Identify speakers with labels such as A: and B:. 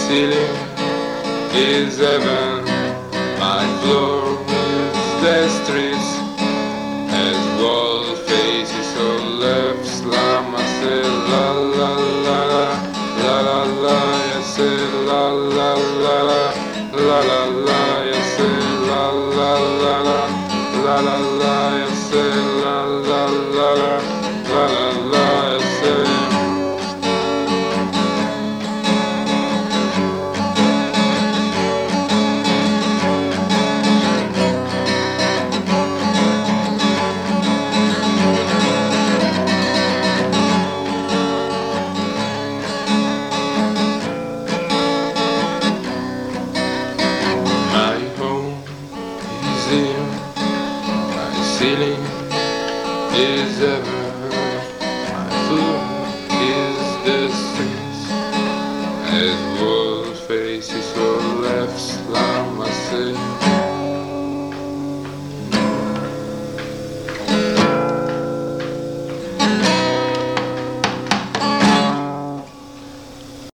A: ceiling is heaven, my floor is the streets. As wall faces all left, slam I say la la la la la la, I say la la la la la la, I say la la la la la, I say la la la la, I say. My home is here, my ceiling is ever, my floor is the streets. As world faces all left, slam I say.